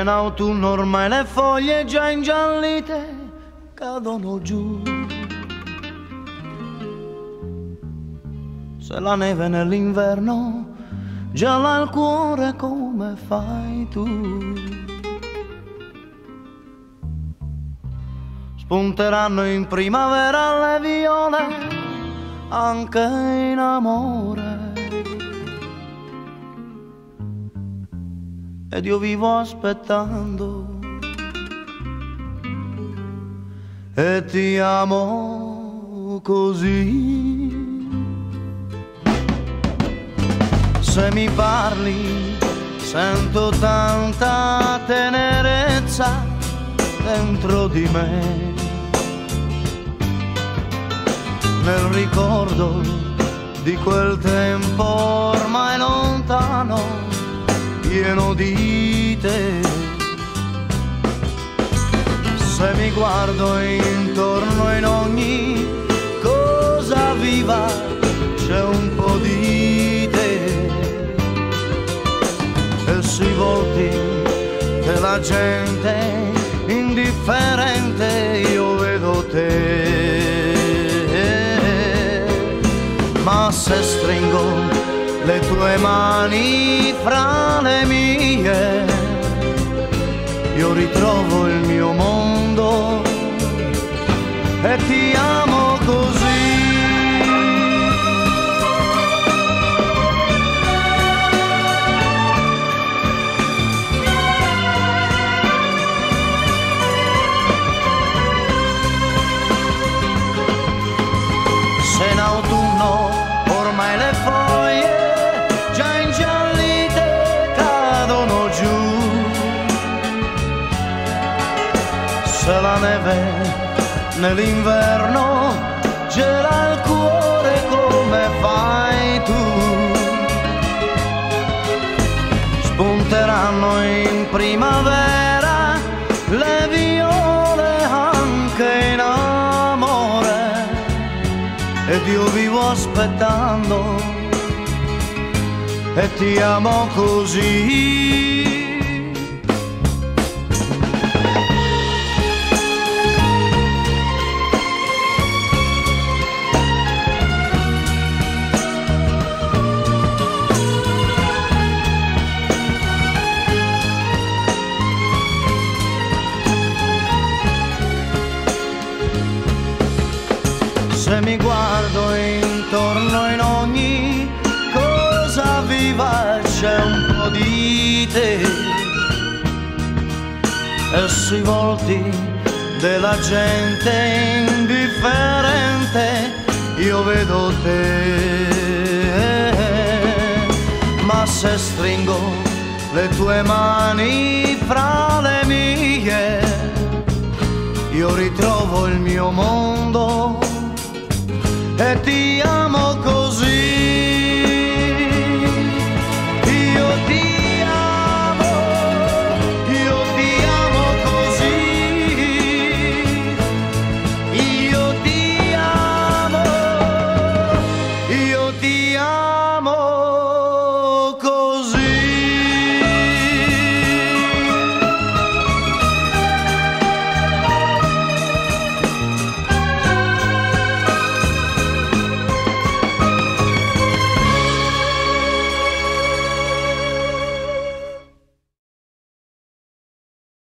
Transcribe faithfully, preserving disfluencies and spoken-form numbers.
in autunno ormai le foglie già ingiallite cadono giù. Se la neve nell'inverno gela il cuore come fai tu. Spunteranno in primavera le viole anche in amore. Ed io vivo aspettando e ti amo così. Se mi parli sento tanta tenerezza dentro di me, nel ricordo di quel tempo ormai lontano, pieno di te. Se mi guardo intorno in ogni cosa viva c'è un po' di te, e sui volti della gente indifferente io vedo te. Ma se stringo le tue mani fra le mie, io ritrovo il mio mondo e ti amo così. Se in autunno ormai le foglie già ingiallite cadono giù, se la neve nell'inverno gela il cuore come fai tu, spunteranno in primavera le viole anche in amore, ed io vivo aspettando e ti amo così. Se mi guardo intorno in ogni cosa viva c'è un po' di te, e sui volti della gente indifferente io vedo te. Ma se stringo le tue mani fra le mie, io ritrovo il mio mondo e ti amo.